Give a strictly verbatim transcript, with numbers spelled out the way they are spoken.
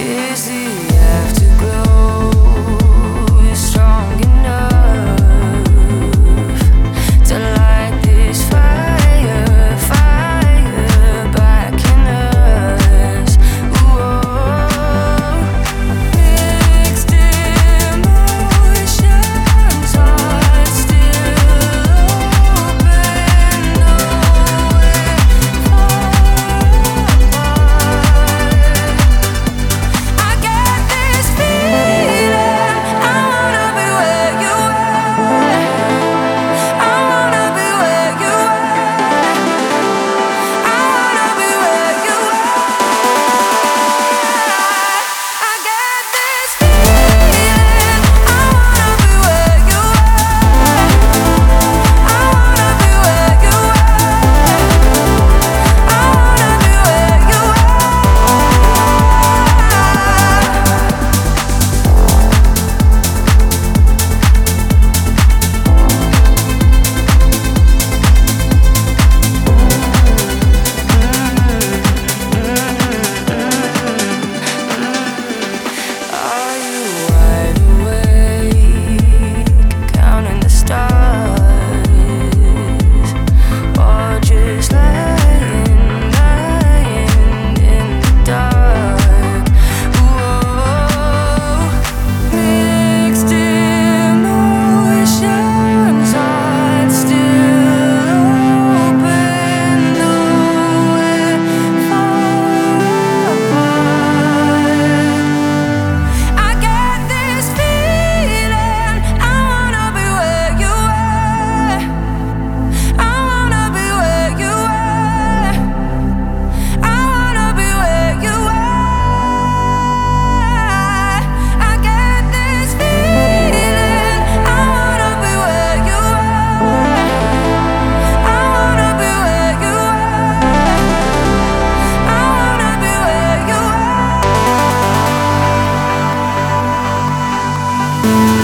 Is the afterglow strong enough to light this fire, fire back in us? Ooh, mixed emotions, hearts still open, nowhere far apart. I get this feeling, I wanna be where you are. I wanna be where you are. I wanna be where you are. I get this feeling, I wanna be where you are. I wanna be where you are. I wanna be where you Are you wide awake, counting the stars, or just lying, lying in the dark? Whoa, mixed emotions, hearts still open, nowhere far apart. I get this feeling, I wanna be where you are. I wanna be where you are. I wanna be where you are. I get this feeling, I wanna be where you are. I wanna be where you are. I wanna be where you are.